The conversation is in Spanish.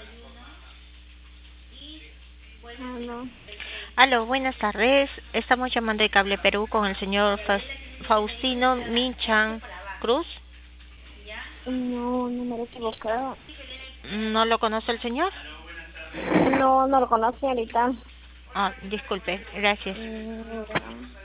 Ah, no. Aló, buenas tardes. Estamos llamando de Cable Perú con el señor Faustino Minchan Cruz. No, número equivocado. ¿No lo conoce el señor? No, no lo conocí ahorita. Ah, disculpe, gracias. Ya.